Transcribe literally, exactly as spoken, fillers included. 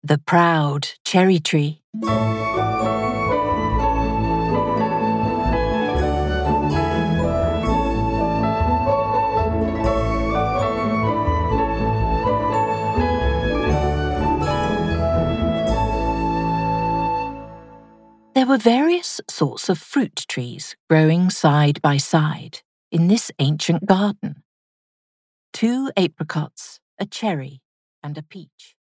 The Proud Cherry Tree. There were various sorts of fruit trees growing side by side in this ancient garden. Two apricots, a cherry, and a peach.